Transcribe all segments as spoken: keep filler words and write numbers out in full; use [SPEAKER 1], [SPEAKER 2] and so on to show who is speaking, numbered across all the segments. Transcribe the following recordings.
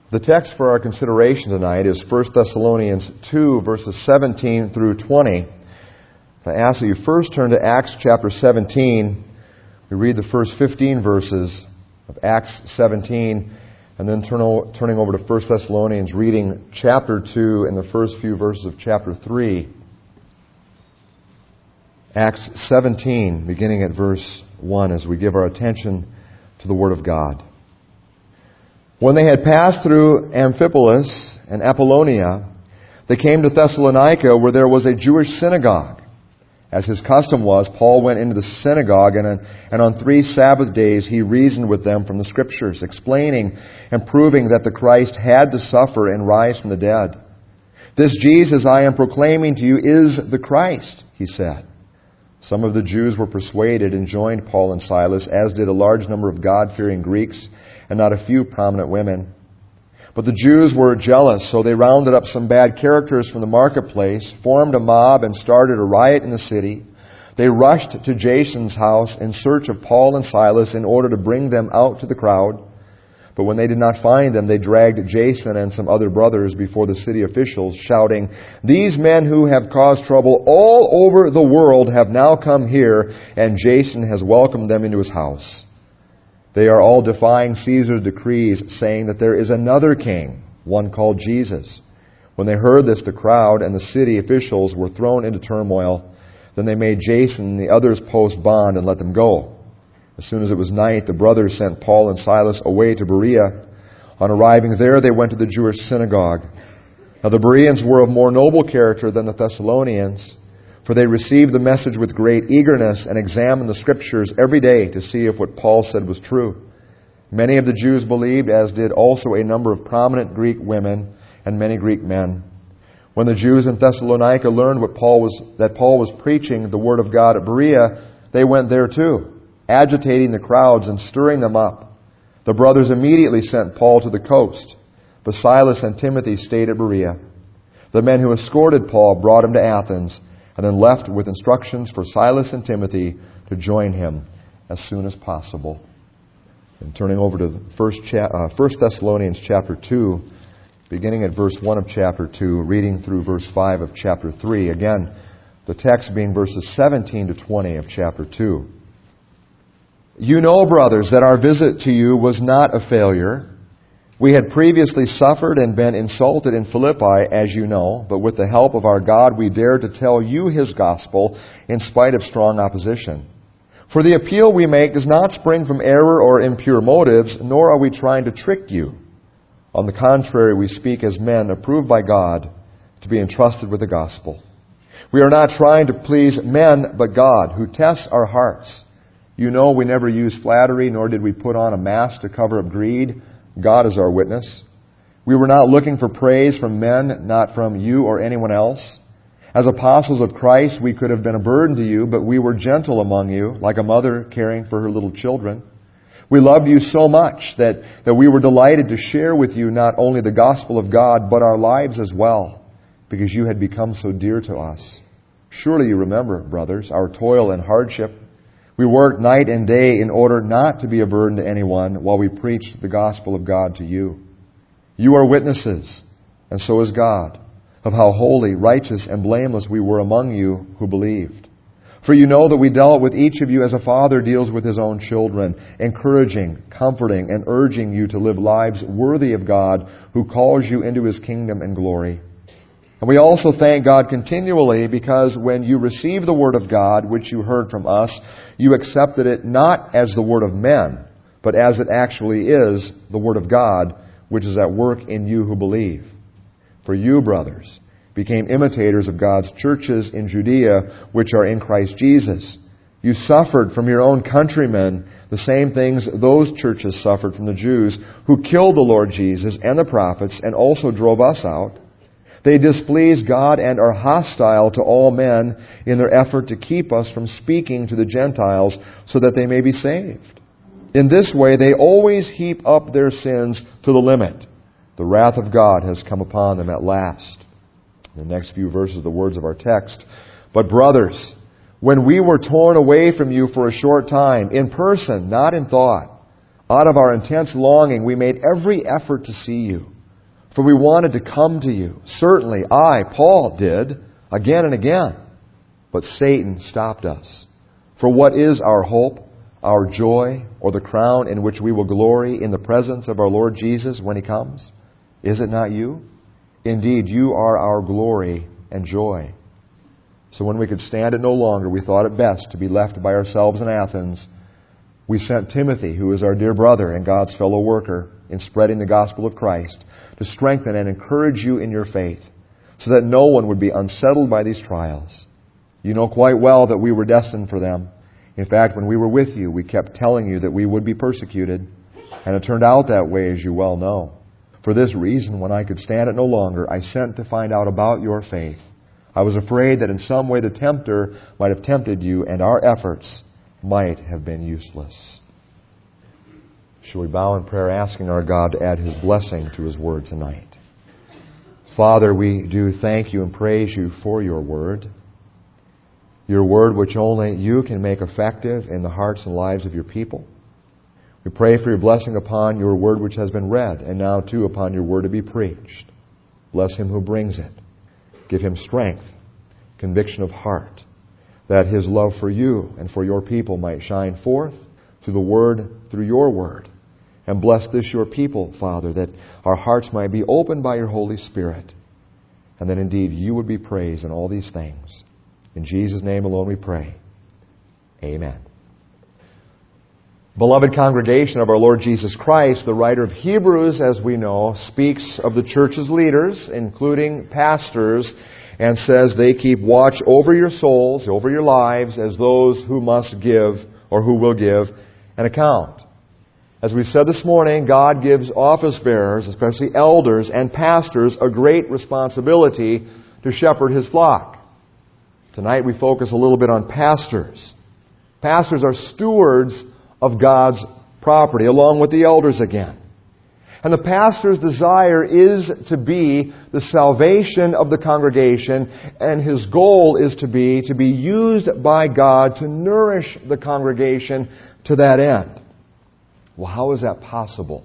[SPEAKER 1] The text for our consideration tonight is First Thessalonians two, verses seventeen through twenty. I ask that you first turn to Acts chapter seventeen. We read the first fifteen verses of Acts seventeen, and then turn o- turning over to First Thessalonians, reading chapter two and the first few verses of chapter three. Acts seventeen, beginning at verse one, as we give our attention to the Word of God. When they had passed through Amphipolis and Apollonia, they came to Thessalonica, where there was a Jewish synagogue. As his custom was, Paul went into the synagogue, and, and on three Sabbath days he reasoned with them from the Scriptures, explaining and proving that the Christ had to suffer and rise from the dead. "This Jesus I am proclaiming to you is the Christ," he said. Some of the Jews were persuaded and joined Paul and Silas, as did a large number of God-fearing Greeks and not a few prominent women. But the Jews were jealous, so they rounded up some bad characters from the marketplace, formed a mob, and started a riot in the city. They rushed to Jason's house in search of Paul and Silas in order to bring them out to the crowd. But when they did not find them, they dragged Jason and some other brothers before the city officials, shouting, "These men who have caused trouble all over the world have now come here, and Jason has welcomed them into his house. They are all defying Caesar's decrees, saying that there is another king, one called Jesus." When they heard this, the crowd and the city officials were thrown into turmoil. Then they made Jason and the others post bond and let them go. As soon as it was night, the brothers sent Paul and Silas away to Berea. On arriving there, they went to the Jewish synagogue. Now the Bereans were of more noble character than the Thessalonians, for they received the message with great eagerness and examined the Scriptures every day to see if what Paul said was true. Many of the Jews believed, as did also a number of prominent Greek women and many Greek men. When the Jews in Thessalonica learned what Paul was, that Paul was preaching the Word of God at Berea, they went there too, agitating the crowds and stirring them up. The brothers immediately sent Paul to the coast, but Silas and Timothy stayed at Berea. The men who escorted Paul brought him to Athens, and then left with instructions for Silas and Timothy to join him as soon as possible. And turning over to First, cha- uh, First Thessalonians chapter two, beginning at verse one of chapter two, reading through verse five of chapter three. Again, the text being verses seventeen to twenty of chapter two. "You know, brothers, that our visit to you was not a failure. We had previously suffered and been insulted in Philippi, as you know, but with the help of our God we dared to tell you His gospel in spite of strong opposition. For the appeal we make does not spring from error or impure motives, nor are we trying to trick you. On the contrary, we speak as men approved by God to be entrusted with the gospel. We are not trying to please men, but God, who tests our hearts. You know we never used flattery, nor did we put on a mask to cover up greed. God is our witness. We were not looking for praise from men, not from you or anyone else. As apostles of Christ, we could have been a burden to you, but we were gentle among you, like a mother caring for her little children. We loved you so much that, that we were delighted to share with you not only the gospel of God, but our lives as well, because you had become so dear to us. Surely you remember, brothers, our toil and hardship. We worked night and day in order not to be a burden to anyone while we preached the gospel of God to you. You are witnesses, and so is God, of how holy, righteous, and blameless we were among you who believed. For you know that we dealt with each of you as a father deals with his own children, encouraging, comforting, and urging you to live lives worthy of God, who calls you into His kingdom and glory. And we also thank God continually because when you received the Word of God, which you heard from us, you accepted it not as the word of men, but as it actually is, the Word of God, which is at work in you who believe. For you, brothers, became imitators of God's churches in Judea, which are in Christ Jesus. You suffered from your own countrymen the same things those churches suffered from the Jews, who killed the Lord Jesus and the prophets, and also drove us out. They displease God and are hostile to all men in their effort to keep us from speaking to the Gentiles so that they may be saved. In this way, they always heap up their sins to the limit. The wrath of God has come upon them at last." In the next few verses, the words of our text. "But brothers, when we were torn away from you for a short time, in person, not in thought, out of our intense longing, we made every effort to see you. For we wanted to come to you. Certainly, I, Paul, did, again and again. But Satan stopped us. For what is our hope, our joy, or the crown in which we will glory in the presence of our Lord Jesus when He comes? Is it not you? Indeed, you are our glory and joy. So when we could stand it no longer, we thought it best to be left by ourselves in Athens. We sent Timothy, who is our dear brother and God's fellow worker in spreading the gospel of Christ, to strengthen and encourage you in your faith, so that no one would be unsettled by these trials. You know quite well that we were destined for them. In fact, when we were with you, we kept telling you that we would be persecuted, and it turned out that way, as you well know. For this reason, when I could stand it no longer, I sent to find out about your faith. I was afraid that in some way the tempter might have tempted you, and our efforts might have been useless. Shall we bow in prayer, asking our God to add His blessing to His word tonight? Father, we do thank you and praise you for your word. Your word which only you can make effective in the hearts and lives of your people. We pray for your blessing upon your word which has been read, and now too upon your word to be preached. Bless him who brings it. Give him strength, conviction of heart, that his love for you and for your people might shine forth through the word, through your word. And bless this your people, Father, that our hearts might be opened by your Holy Spirit, and that indeed you would be praised in all these things. In Jesus' name alone we pray. Amen. Beloved congregation of our Lord Jesus Christ, the writer of Hebrews, as we know, speaks of the church's leaders, including pastors, and says they keep watch over your souls, over your lives, as those who must give, or who will give, an account. As we said this morning, God gives office bearers, especially elders and pastors, a great responsibility to shepherd His flock. Tonight we focus a little bit on pastors. Pastors are stewards of God's property, along with the elders again. And the pastor's desire is to be the salvation of the congregation, and his goal is to be to be used by God to nourish the congregation to that end. Well, how is that possible?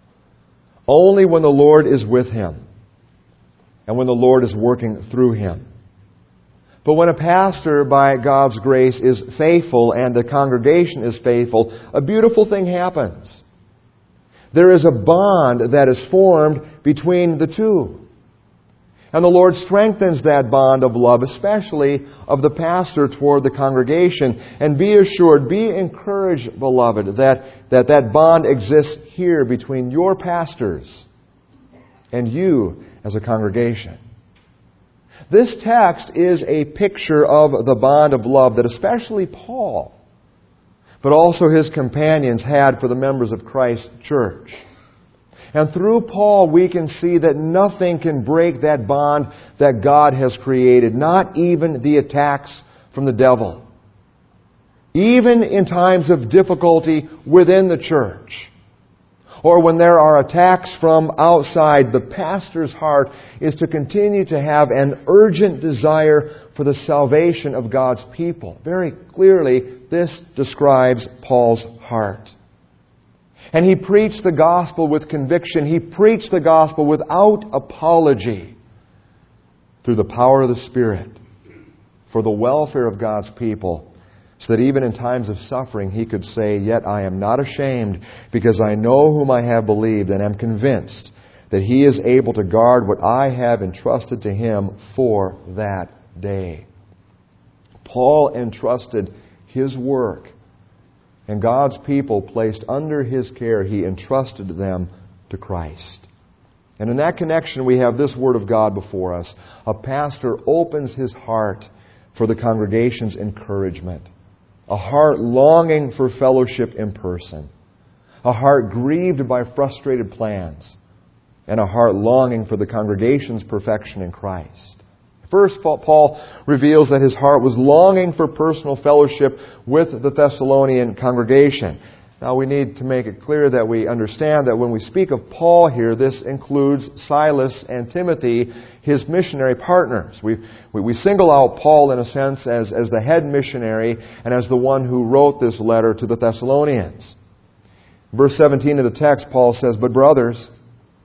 [SPEAKER 1] Only when the Lord is with him and when the Lord is working through him. But when a pastor, by God's grace, is faithful and the congregation is faithful, a beautiful thing happens. There is a bond that is formed between the two. And the Lord strengthens that bond of love, especially of the pastor toward the congregation. And be assured, be encouraged, beloved, that that, that bond exists here between your pastors and you as a congregation. This text is a picture of the bond of love that especially Paul, but also his companions, had for the members of Christ's church. And through Paul, we can see that nothing can break that bond that God has created, not even the attacks from the devil. Even in times of difficulty within the church, or when there are attacks from outside, the pastor's heart is to continue to have an urgent desire for the salvation of God's people. Very clearly, this describes Paul's heart. And he preached the gospel with conviction. He preached the gospel without apology through the power of the Spirit for the welfare of God's people, so that even in times of suffering he could say, "Yet I am not ashamed, because I know whom I have believed and am convinced that He is able to guard what I have entrusted to Him for that day." Paul entrusted his work, and God's people placed under his care, he entrusted them to Christ. And in that connection, we have this Word of God before us. A pastor opens his heart for the congregation's encouragement. A heart longing for fellowship in person. A heart grieved by frustrated plans. And a heart longing for the congregation's perfection in Christ. First, Paul reveals that his heart was longing for personal fellowship with the Thessalonian congregation. Now, we need to make it clear that we understand that when we speak of Paul here, this includes Silas and Timothy, his missionary partners. We, we, we single out Paul, in a sense, as, as the head missionary and as the one who wrote this letter to the Thessalonians. Verse seventeen of the text, Paul says, "But brothers,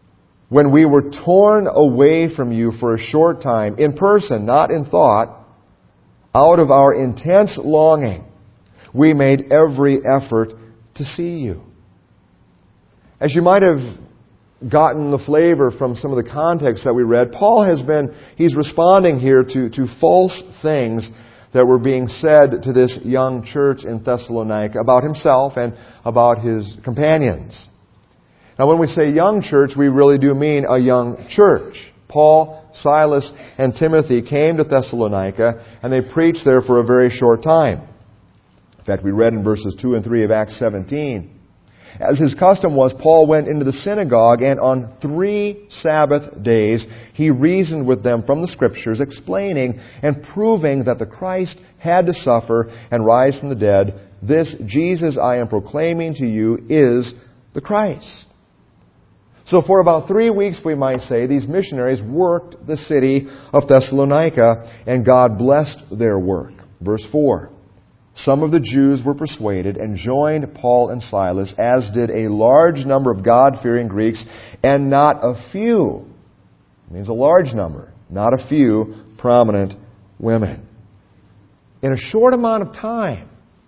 [SPEAKER 1] when we were torn away from you for a short time, in person, not in thought, out of our intense longing, we made every effort to see you. As you might have gotten the flavor from some of the context that we read, Paul has been, he's responding here to, to false things that were being said to this young church in Thessalonica about himself and about his companions. Now, when we say young church, we really do mean a young church. Paul, Silas, and Timothy came to Thessalonica, and they preached there for a very short time. In fact, we read in verses two and three of Acts seventeen, as his custom was, Paul went into the synagogue, and on three Sabbath days he reasoned with them from the Scriptures, explaining and proving that the Christ had to suffer and rise from the dead. This Jesus I am proclaiming to you is the Christ. So for about three weeks, we might say, these missionaries worked the city of Thessalonica, and God blessed their work. Verse four. Some of the Jews were persuaded and joined Paul and Silas, as did a large number of God-fearing Greeks, and not a few, it means a large number, not a few prominent women. In a short amount of time,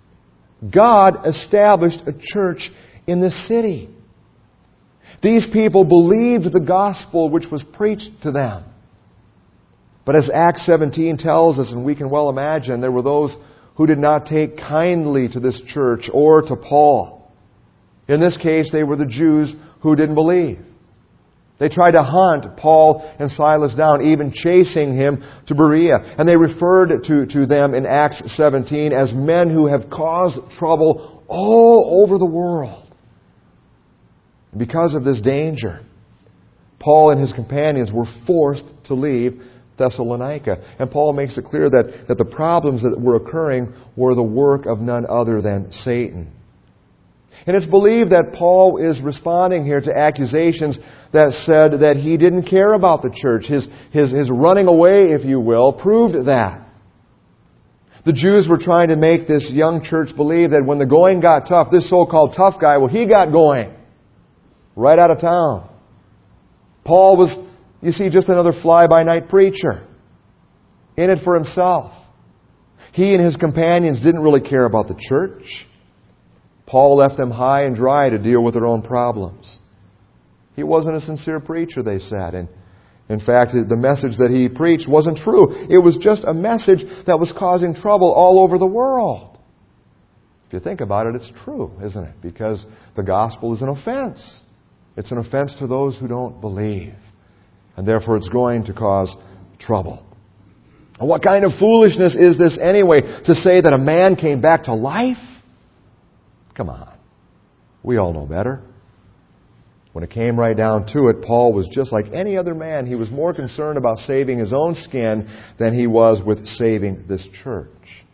[SPEAKER 1] God established a church in this city. These people believed the gospel which was preached to them. But as Acts seventeen tells us, and we can well imagine, there were those who did not take kindly to this church or to Paul. In this case, they were the Jews who didn't believe. They tried to hunt Paul and Silas down, even chasing him to Berea. And they referred to, to them in Acts seventeen as men who have caused trouble all over the world. Because of this danger, Paul and his companions were forced to leave Thessalonica. And Paul makes it clear that, that the problems that were occurring were the work of none other than Satan. And it's believed that Paul is responding here to accusations that said that he didn't care about the church. His, his, his running away, if you will, proved that. The Jews were trying to make this young church believe that when the going got tough, this so-called tough guy, well, he got going. Right out of town. Paul was, you see, just another fly-by-night preacher. In it for himself. He and his companions didn't really care about the church. Paul left them high and dry to deal with their own problems. He wasn't a sincere preacher, they said. And in fact, the message that he preached wasn't true. It was just a message that was causing trouble all over the world. If you think about it, it's true, isn't it? Because the gospel is an offense. It's an offense to those who don't believe. And therefore it's going to cause trouble. And what kind of foolishness is this anyway, to say that a man came back to life? Come on. We all know better. When it came right down to it, Paul was just like any other man. He was more concerned about saving his own skin than he was with saving this church.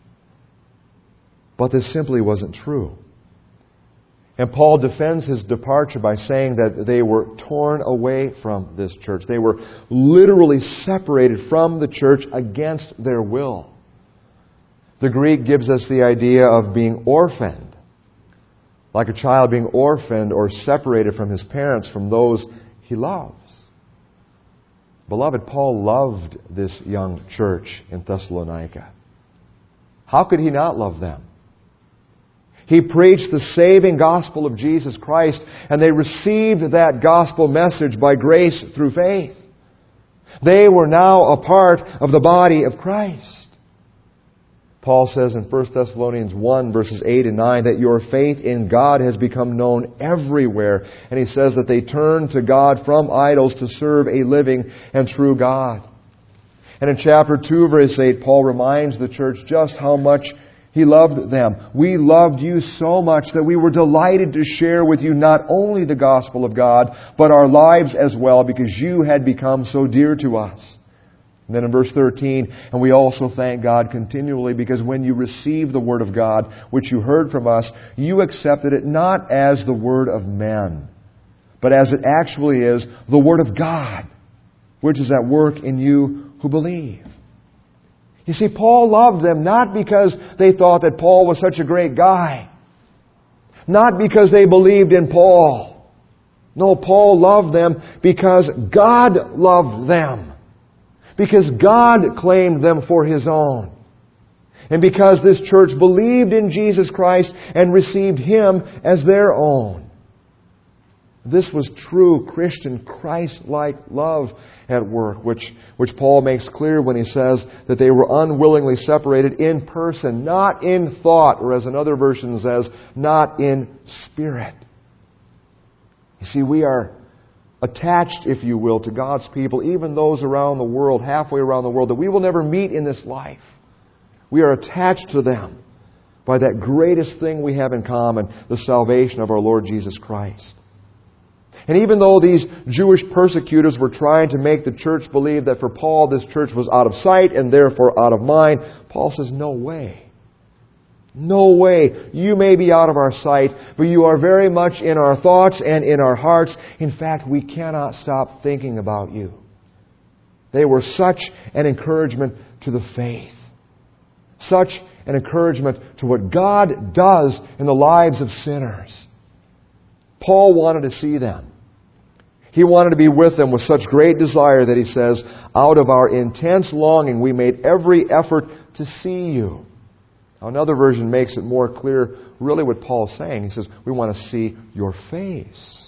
[SPEAKER 1] But this simply wasn't true. And Paul defends his departure by saying that they were torn away from this church. They were literally separated from the church against their will. The Greek gives us the idea of being orphaned. Like a child being orphaned or separated from his parents, from those he loves. Beloved, Paul loved this young church in Thessalonica. How could he not love them? He preached the saving gospel of Jesus Christ, and they received that gospel message by grace through faith. They were now a part of the body of Christ. Paul says in First Thessalonians one, verses eight and nine, that your faith in God has become known everywhere. And he says that they turned to God from idols to serve a living and true God. And in chapter two, verse eight, Paul reminds the church just how much he loved them. We loved you so much that we were delighted to share with you not only the gospel of God, but our lives as well, because you had become so dear to us. And then in verse thirteen, and we also thank God continually because when you received the word of God, which you heard from us, you accepted it not as the word of men, but as it actually is, the word of God, which is at work in you who believe. You see, Paul loved them not because they thought that Paul was such a great guy, not because they believed in Paul, No, Paul loved them because God loved them. Because God claimed them for His own. And because this church believed in Jesus Christ and received Him as their own. This was true Christian, Christ-like love at work, which, which Paul makes clear when he says that they were unwillingly separated in person, not in thought, or as another version says, not in spirit. You see, we are attached, if you will, to God's people, even those around the world, halfway around the world, that we will never meet in this life. We are attached to them by that greatest thing we have in common, the salvation of our Lord Jesus Christ. And even though these Jewish persecutors were trying to make the church believe that for Paul this church was out of sight and therefore out of mind, Paul says, no way. No way. You may be out of our sight, but you are very much in our thoughts and in our hearts. In fact, we cannot stop thinking about you. They were such an encouragement to the faith. Such an encouragement to what God does in the lives of sinners. Paul wanted to see them. He wanted to be with them with such great desire that he says, out of our intense longing we made every effort to see you. Now, another version makes it more clear really what Paul's saying. He says, we want to see your face.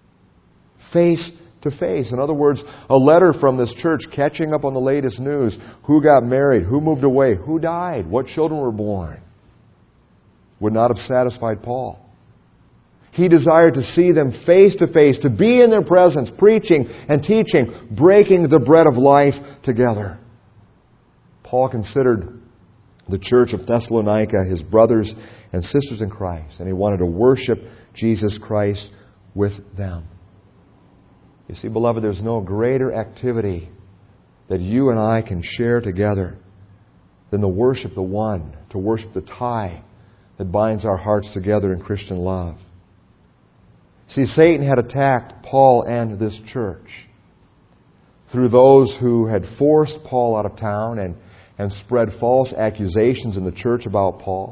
[SPEAKER 1] Face to face. In other words, a letter from this church catching up on the latest news. Who got married? Who moved away? Who died? What children were born? Would not have satisfied Paul. He desired to see them face to face, to be in their presence, preaching and teaching, breaking the bread of life together. Paul considered the church of Thessalonica his brothers and sisters in Christ, and he wanted to worship Jesus Christ with them. You see, beloved, there's no greater activity that you and I can share together than to worship the one, to worship the tie that binds our hearts together in Christian love. See, Satan had attacked Paul and this church through those who had forced Paul out of town and, and spread false accusations in the church about Paul.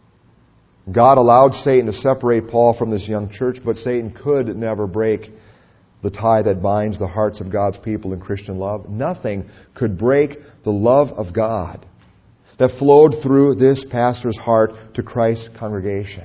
[SPEAKER 1] God allowed Satan to separate Paul from this young church, but Satan could never break the tie that binds the hearts of God's people in Christian love. Nothing could break the love of God that flowed through this pastor's heart to Christ's congregation.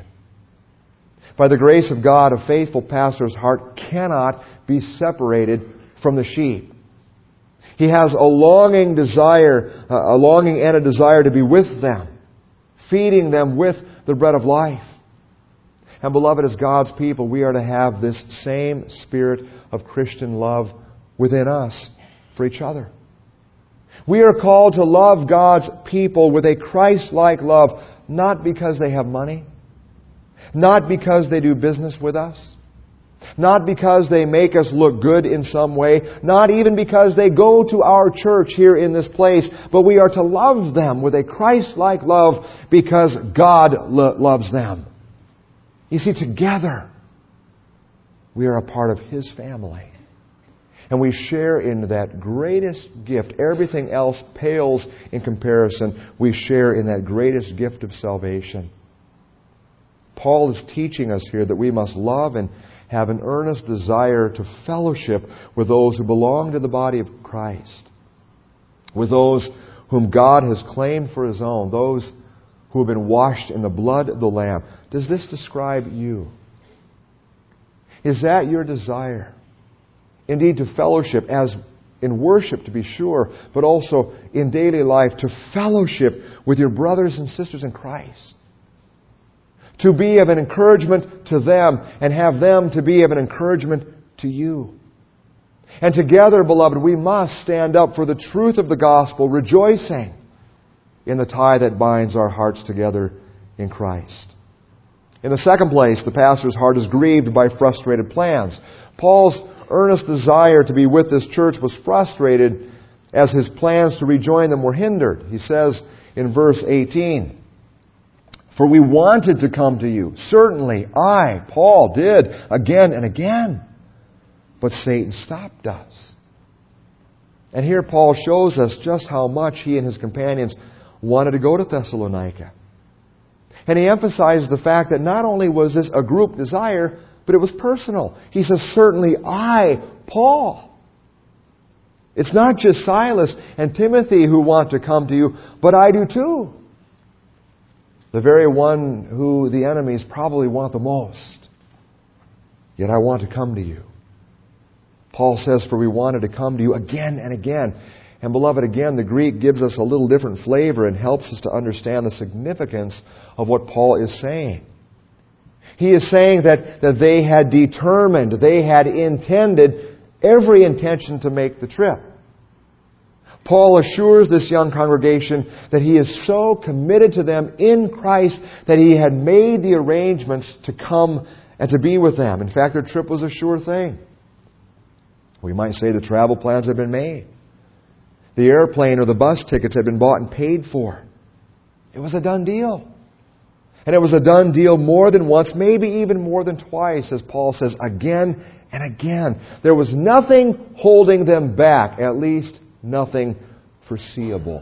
[SPEAKER 1] By the grace of God, a faithful pastor's heart cannot be separated from the sheep. He has a longing desire, a longing and a desire to be with them, feeding them with the bread of life. And beloved, as God's people, we are to have this same spirit of Christian love within us for each other. We are called to love God's people with a Christ-like love, not because they have money, not because they do business with us, not because they make us look good in some way, not even because they go to our church here in this place, but we are to love them with a Christ-like love because God lo- loves them. You see, together we are a part of His family. And we share in that greatest gift. Everything else pales in comparison. We share in that greatest gift of salvation. Paul is teaching us here that we must love and have an earnest desire to fellowship with those who belong to the body of Christ, with those whom God has claimed for His own, those who have been washed in the blood of the Lamb. Does this describe you? Is that your desire? Indeed, to fellowship, as in worship to be sure, but also in daily life, to fellowship with your brothers and sisters in Christ. To be of an encouragement to them and have them to be of an encouragement to you. And together, beloved, we must stand up for the truth of the gospel, rejoicing in the tie that binds our hearts together in Christ. In the second place, the pastor's heart is grieved by frustrated plans. Paul's earnest desire to be with this church was frustrated as his plans to rejoin them were hindered. He says in verse eighteen, "For we wanted to come to you. Certainly, I, Paul, did again and again. But Satan stopped us." And here Paul shows us just how much he and his companions wanted to go to Thessalonica. And he emphasizes the fact that not only was this a group desire, But it was personal. He says, certainly I, Paul. It's not just Silas and Timothy who want to come to you, but I do too. The very one who the enemies probably want the most. Yet I want to come to you. Paul says, for we wanted to come to you again and again. And beloved, again, the Greek gives us a little different flavor and helps us to understand the significance of what Paul is saying. He is saying that, that they had determined, they had intended, every intention to make the trip. Paul assures this young congregation that he is so committed to them in Christ that he had made the arrangements to come and to be with them. In fact, their trip was a sure thing. We might say the travel plans had been made. The airplane or the bus tickets had been bought and paid for. It was a done deal. And it was a done deal more than once, maybe even more than twice, as Paul says, again and again. There was nothing holding them back, at least nothing foreseeable.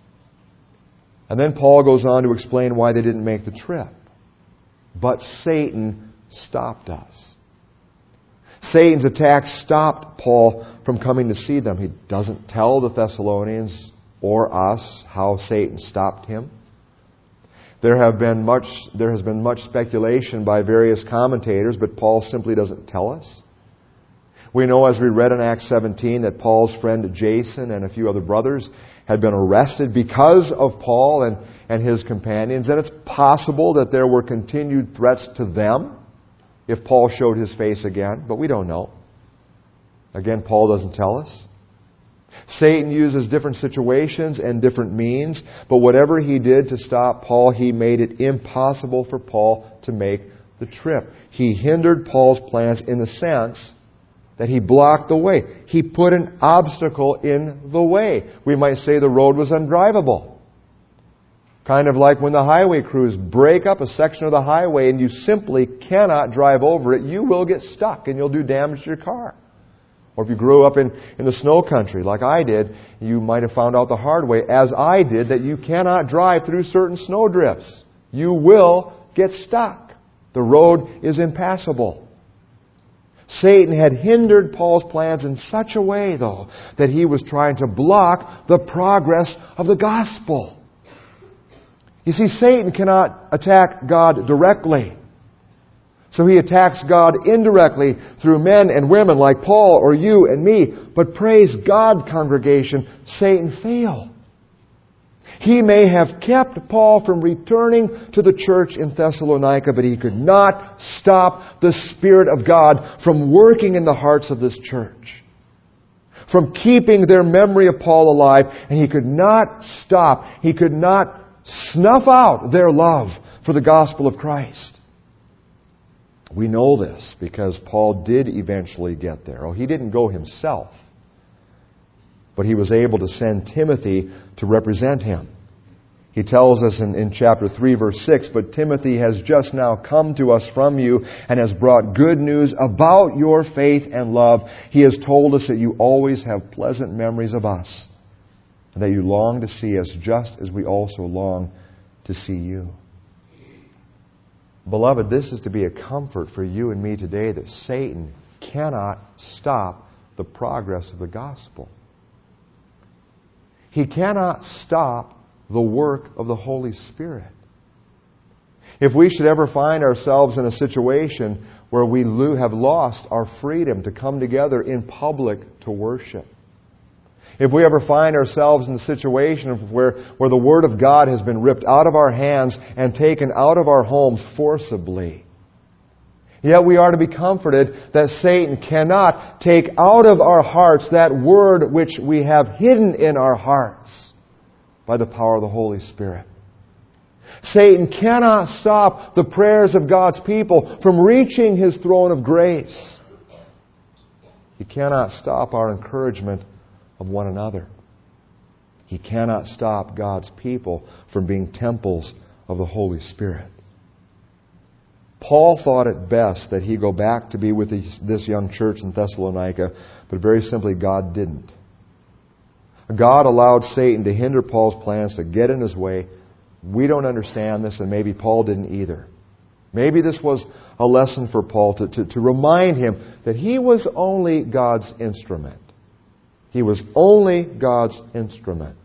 [SPEAKER 1] And then Paul goes on to explain why they didn't make the trip. But Satan stopped us. Satan's attack stopped Paul from coming to see them. He doesn't tell the Thessalonians or us how Satan stopped him. There have been much, there has been much speculation by various commentators, but Paul simply doesn't tell us. We know, as we read in Acts seventeen, that Paul's friend Jason and a few other brothers had been arrested because of Paul and, and his companions, and it's possible that there were continued threats to them if Paul showed his face again, but we don't know. Again, Paul doesn't tell us. Satan uses different situations and different means, but whatever he did to stop Paul, he made it impossible for Paul to make the trip. He hindered Paul's plans in the sense that he blocked the way. He put an obstacle in the way. We might say the road was undrivable. Kind of like when the highway crews break up a section of the highway and you simply cannot drive over it, you will get stuck and you'll do damage to your car. Or if you grew up in, in the snow country like I did, you might have found out the hard way, as I did, that you cannot drive through certain snow drifts. You will get stuck. The road is impassable. Satan had hindered Paul's plans in such a way, though, that he was trying to block the progress of the gospel. You see, Satan cannot attack God directly. So he attacks God indirectly through men and women like Paul or you and me. But praise God, congregation, Satan failed. He may have kept Paul from returning to the church in Thessalonica, but he could not stop the Spirit of God from working in the hearts of this church, from keeping their memory of Paul alive, and he could not stop, he could not snuff out their love for the gospel of Christ. We know this because Paul did eventually get there. Oh, he didn't go himself, but he was able to send Timothy to represent him. He tells us in, in chapter three, verse six, but Timothy has just now come to us from you and has brought good news about your faith and love. He has told us that you always have pleasant memories of us, and that you long to see us just as we also long to see you. Beloved, this is to be a comfort for you and me today, that Satan cannot stop the progress of the gospel. He cannot stop the work of the Holy Spirit. If we should ever find ourselves in a situation where we have lost our freedom to come together in public to worship, if we ever find ourselves in a situation where, where the Word of God has been ripped out of our hands and taken out of our homes forcibly, yet we are to be comforted that Satan cannot take out of our hearts that Word which we have hidden in our hearts by the power of the Holy Spirit. Satan cannot stop the prayers of God's people from reaching His throne of grace. He cannot stop our encouragement of one another. He cannot stop God's people from being temples of the Holy Spirit. Paul thought it best that he go back to be with this young church in Thessalonica, but very simply, God didn't. God allowed Satan to hinder Paul's plans, to get in his way. We don't understand this, and maybe Paul didn't either. Maybe this was a lesson for Paul to, to, to remind him that he was only God's instrument. He was only God's instrument.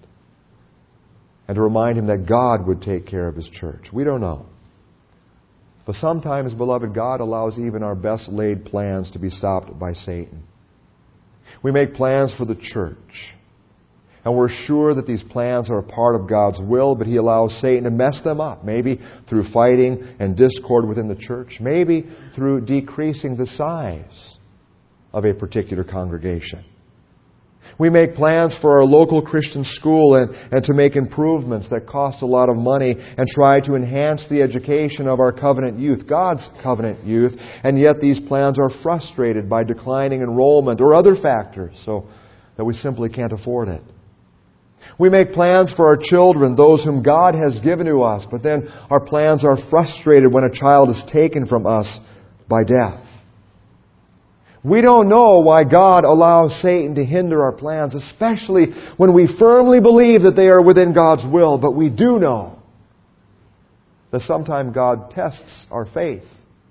[SPEAKER 1] And to remind him that God would take care of His church. We don't know. But sometimes, beloved, God allows even our best laid plans to be stopped by Satan. We make plans for the church. And we're sure that these plans are a part of God's will, but He allows Satan to mess them up. Maybe through fighting and discord within the church. Maybe through decreasing the size of a particular congregation. We make plans for our local Christian school and, and to make improvements that cost a lot of money and try to enhance the education of our covenant youth, God's covenant youth, and yet these plans are frustrated by declining enrollment or other factors so that we simply can't afford it. We make plans for our children, those whom God has given to us, but then our plans are frustrated when a child is taken from us by death. We don't know why God allows Satan to hinder our plans, especially when we firmly believe that they are within God's will. But we do know that sometimes God tests our faith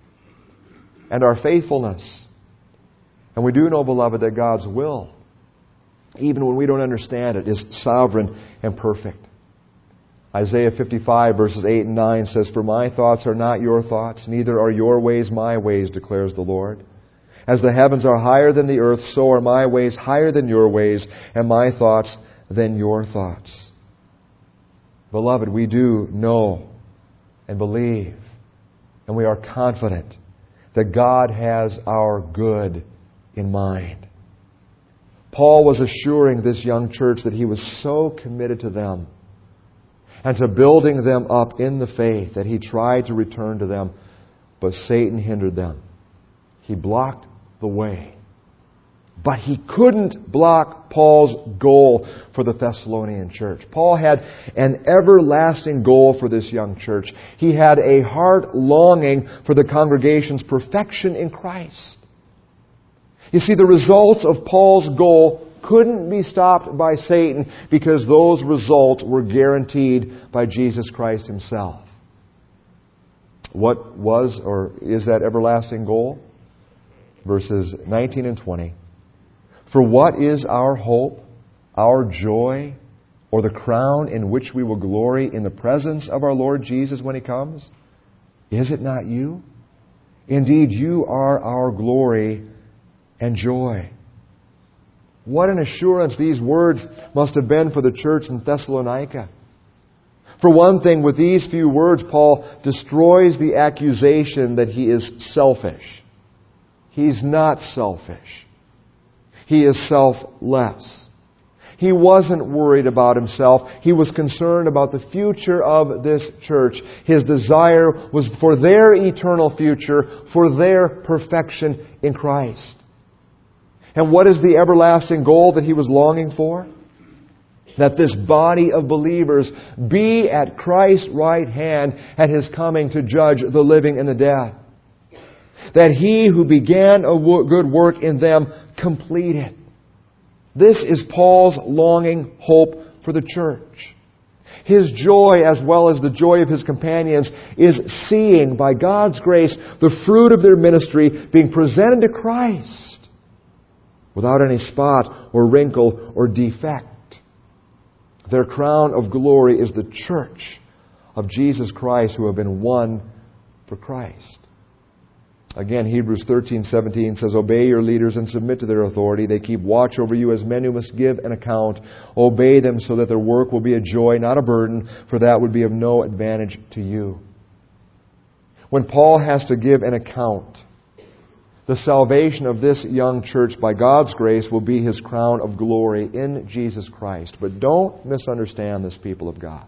[SPEAKER 1] and our faithfulness. And we do know, beloved, that God's will, even when we don't understand it, is sovereign and perfect. Isaiah fifty-five verses eight and nine says, "For my thoughts are not your thoughts, neither are your ways my ways, declares the Lord. As the heavens are higher than the earth, so are my ways higher than your ways, and my thoughts than your thoughts." Beloved, we do know and believe, and we are confident that God has our good in mind. Paul was assuring this young church that he was so committed to them and to building them up in the faith that he tried to return to them, but Satan hindered them. He blocked the way. But he couldn't block Paul's goal for the Thessalonian church. Paul had an everlasting goal for this young church. He had a heart longing for the congregation's perfection in Christ. You see, the results of Paul's goal couldn't be stopped by Satan because those results were guaranteed by Jesus Christ Himself. What was or is that everlasting goal? Verses nineteen and twenty. "For what is our hope, our joy, or the crown in which we will glory in the presence of our Lord Jesus when He comes? Is it not you? Indeed, you are our glory and joy." What an assurance these words must have been for the church in Thessalonica. For one thing, with these few words, Paul destroys the accusation that he is selfish. He's not selfish. He is selfless. He wasn't worried about himself. He was concerned about the future of this church. His desire was for their eternal future, for their perfection in Christ. And what is the everlasting goal that he was longing for? That this body of believers be at Christ's right hand at His coming to judge the living and the dead. That He who began a good work in them complete it. This is Paul's longing hope for the church. His joy, as well as the joy of his companions, is seeing, by God's grace, the fruit of their ministry being presented to Christ without any spot or wrinkle or defect. Their crown of glory is the church of Jesus Christ who have been won for Christ. Again, Hebrews thirteen seventeen says, "Obey your leaders and submit to their authority. They keep watch over you as men who must give an account. Obey them so that their work will be a joy, not a burden, for that would be of no advantage to you." When Paul has to give an account, the salvation of this young church by God's grace will be his crown of glory in Jesus Christ. But don't misunderstand this, people of God.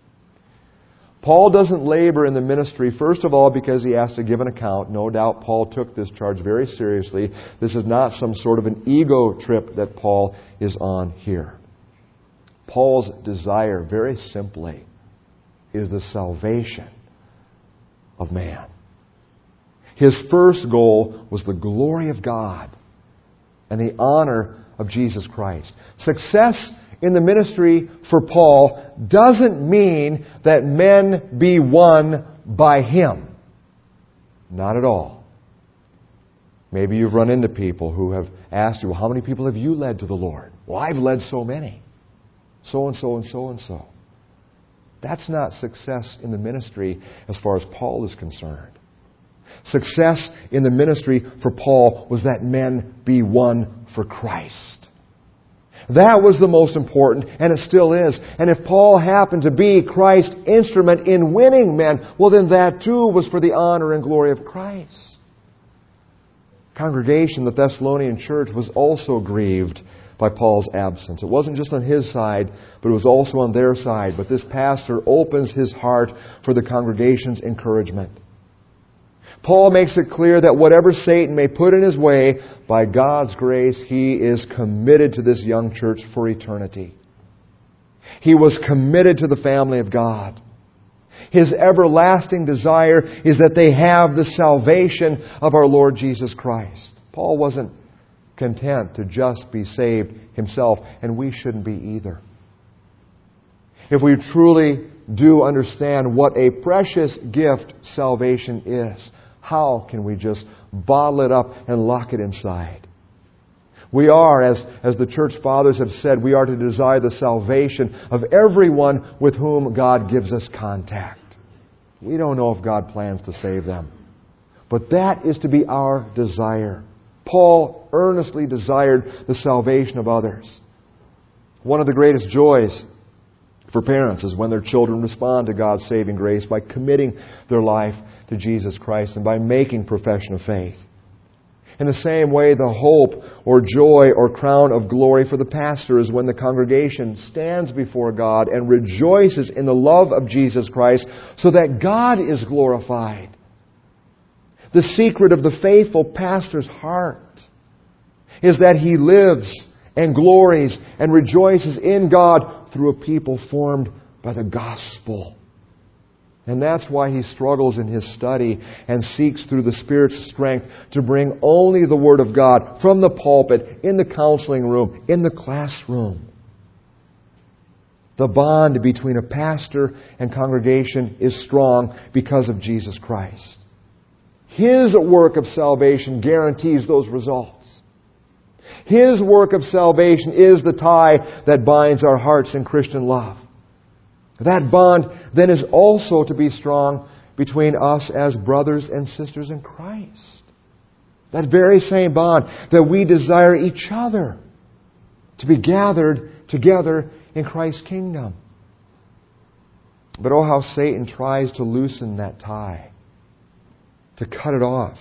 [SPEAKER 1] Paul doesn't labor in the ministry, first of all, because he has to give an account. No doubt Paul took this charge very seriously. This is not some sort of an ego trip that Paul is on here. Paul's desire, very simply, is the salvation of man. His first goal was the glory of God and the honor of Jesus Christ. Success in the ministry for Paul doesn't mean that men be won by him. Not at all. Maybe you've run into people who have asked you, well, how many people have you led to the Lord? Well, I've led so many. So and so and so and so. That's not success in the ministry as far as Paul is concerned. Success in the ministry for Paul was that men be won for Christ. That was the most important, and it still is. And if Paul happened to be Christ's instrument in winning men, well then that too was for the honor and glory of Christ. Congregation, the Thessalonian church, was also grieved by Paul's absence. It wasn't just on his side, but it was also on their side. But this pastor opens his heart for the congregation's encouragement. Paul makes it clear that whatever Satan may put in his way, by God's grace, he is committed to this young church for eternity. He was committed to the family of God. His everlasting desire is that they have the salvation of our Lord Jesus Christ. Paul wasn't content to just be saved himself, and we shouldn't be either. If we truly do understand what a precious gift salvation is, how can we just bottle it up and lock it inside? We are, as, as the church fathers have said, we are to desire the salvation of everyone with whom God gives us contact. We don't know if God plans to save them. But that is to be our desire. Paul earnestly desired the salvation of others. One of the greatest joys for parents is when their children respond to God's saving grace by committing their life to Jesus Christ and by making profession of faith. In the same way, the hope or joy or crown of glory for the pastor is when the congregation stands before God and rejoices in the love of Jesus Christ so that God is glorified. The secret of the faithful pastor's heart is that he lives and glories and rejoices in God through a people formed by the gospel. And that's why he struggles in his study and seeks through the Spirit's strength to bring only the Word of God from the pulpit, in the counseling room, in the classroom. The bond between a pastor and congregation is strong because of Jesus Christ. His work of salvation guarantees those results. His work of salvation is the tie that binds our hearts in Christian love. That bond then is also to be strong between us as brothers and sisters in Christ. That very same bond that we desire each other to be gathered together in Christ's kingdom. But oh, how Satan tries to loosen that tie, to cut it off.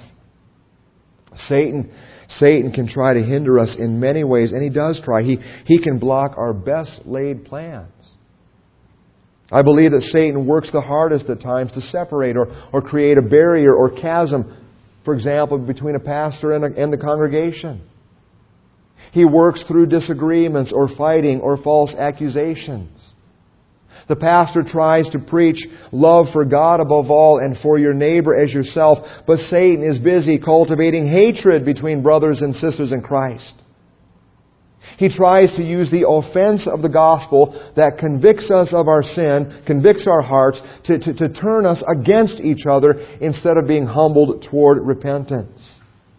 [SPEAKER 1] Satan, Satan can try to hinder us in many ways, and he does try. He, he can block our best laid plans. I believe that Satan works the hardest at times to separate or, or create a barrier or chasm, for example, between a pastor and, a, and the congregation. He works through disagreements or fighting or false accusations. The pastor tries to preach love for God above all and for your neighbor as yourself, but Satan is busy cultivating hatred between brothers and sisters in Christ. He tries to use the offense of the gospel that convicts us of our sin, convicts our hearts, to, to, to turn us against each other instead of being humbled toward repentance.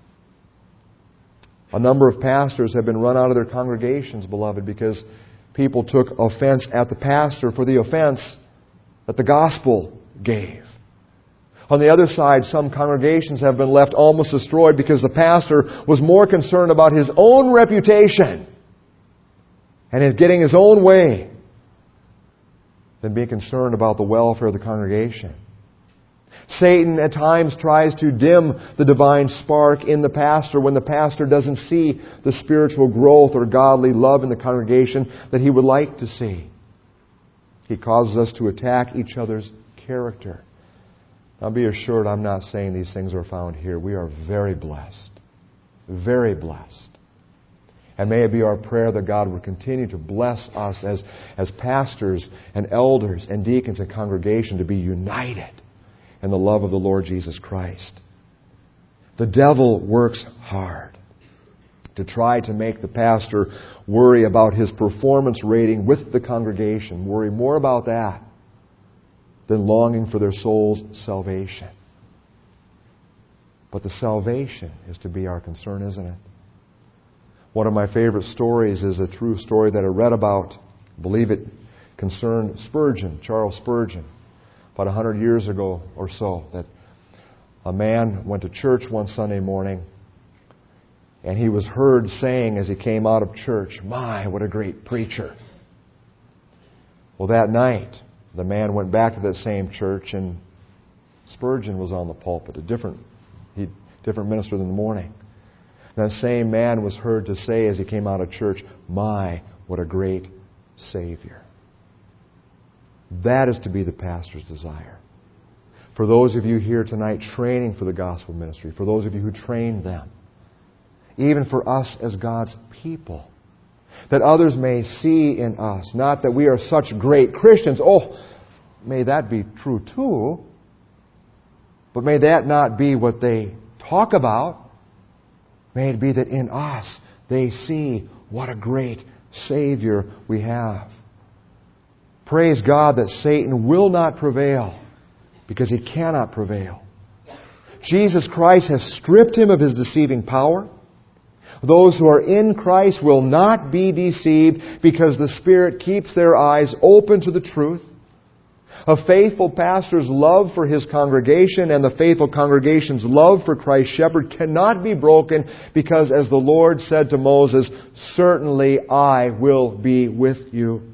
[SPEAKER 1] A number of pastors have been run out of their congregations, beloved, because people took offense at the pastor for the offense that the gospel gave. On the other side, some congregations have been left almost destroyed because the pastor was more concerned about his own reputation and in getting his own way than being concerned about the welfare of the congregation. Satan at times tries to dim the divine spark in the pastor when the pastor doesn't see the spiritual growth or godly love in the congregation that he would like to see. He causes us to attack each other's character. Now be assured, I'm not saying these things are found here. We are very blessed. Very blessed. And may it be our prayer that God would continue to bless us as, as pastors and elders and deacons and congregation to be united in the love of the Lord Jesus Christ. The devil works hard to try to make the pastor worry about his performance rating with the congregation, worry more about that than longing for their soul's salvation. But the salvation is to be our concern, isn't it? One of my favorite stories is a true story that I read about. I believe it concerned Spurgeon, Charles Spurgeon, about a hundred years ago or so, that a man went to church one Sunday morning, and he was heard saying as he came out of church, "My, what a great preacher." Well, that night, the man went back to that same church, and Spurgeon was on the pulpit, a different, he, different minister than the morning. That same man was heard to say as he came out of church, "My, what a great Savior." That is to be the pastor's desire. For those of you here tonight training for the gospel ministry, for those of you who trained them, even for us as God's people, that others may see in us, not that we are such great Christians. Oh, may that be true too, but may that not be what they talk about. May it be that in us they see what a great Savior we have. Praise God that Satan will not prevail, because he cannot prevail. Jesus Christ has stripped him of his deceiving power. Those who are in Christ will not be deceived, because the Spirit keeps their eyes open to the truth. A faithful pastor's love for his congregation and the faithful congregation's love for Christ's shepherd cannot be broken, because as the Lord said to Moses, "Certainly I will be with you."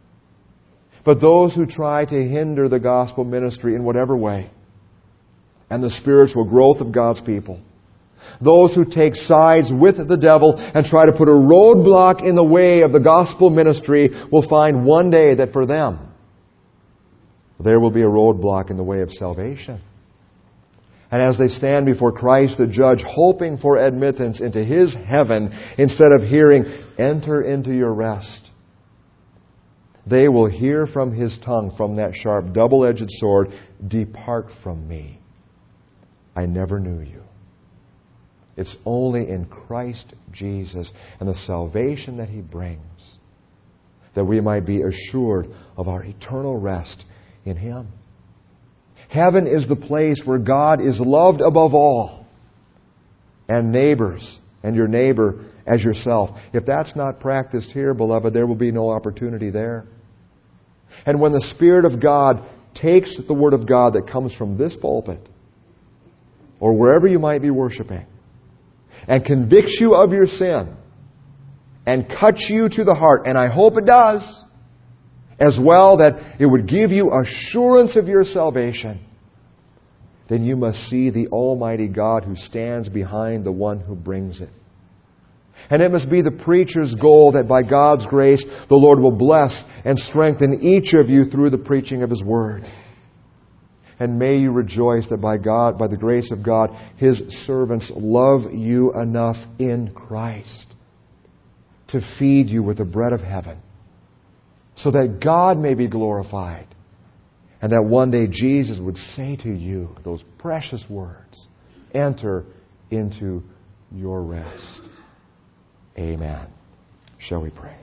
[SPEAKER 1] But those who try to hinder the gospel ministry in whatever way, and the spiritual growth of God's people, those who take sides with the devil and try to put a roadblock in the way of the gospel ministry, will find one day that for them, there will be a roadblock in the way of salvation. And as they stand before Christ the judge, hoping for admittance into His heaven, instead of hearing, "Enter into your rest," they will hear from His tongue, from that sharp, double-edged sword, "Depart from me. I never knew you." It's only in Christ Jesus and the salvation that He brings that we might be assured of our eternal rest in Him. Heaven is the place where God is loved above all, and neighbors, and your neighbor as yourself. If that's not practiced here, beloved, there will be no opportunity there. And when the Spirit of God takes the Word of God that comes from this pulpit, or wherever you might be worshiping, and convicts you of your sin, and cuts you to the heart, and I hope it does, as well, that it would give you assurance of your salvation, then you must see the Almighty God who stands behind the one who brings it. And it must be the preacher's goal that by God's grace, the Lord will bless and strengthen each of you through the preaching of His Word. And may you rejoice that by God, by the grace of God, His servants love you enough in Christ to feed you with the bread of heaven, so that God may be glorified, and that one day Jesus would say to you those precious words, "Enter into your rest." Amen. Shall we pray?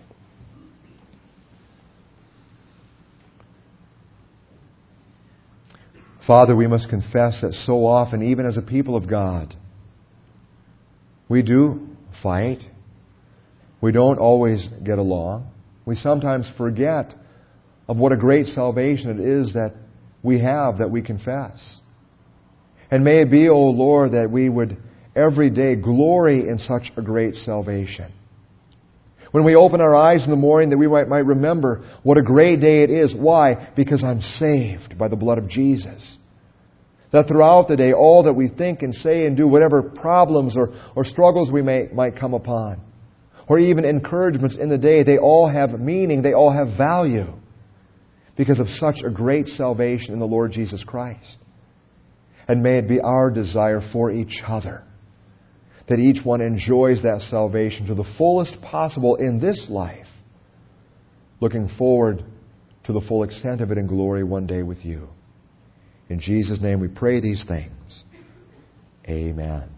[SPEAKER 1] Father, we must confess that so often, even as a people of God, we do fight. We don't always get along. We sometimes forget of what a great salvation it is that we have, that we confess. And may it be, O Lord, that we would every day glory in such a great salvation. When we open our eyes in the morning, that we might, might remember what a great day it is. Why? Because I'm saved by the blood of Jesus. That throughout the day, all that we think and say and do, whatever problems or, or struggles we may, might come upon, or even encouragements in the day, they all have meaning, they all have value, because of such a great salvation in the Lord Jesus Christ. And may it be our desire for each other, that each one enjoys that salvation to the fullest possible in this life, looking forward to the full extent of it in glory one day with you. In Jesus' name we pray these things. Amen.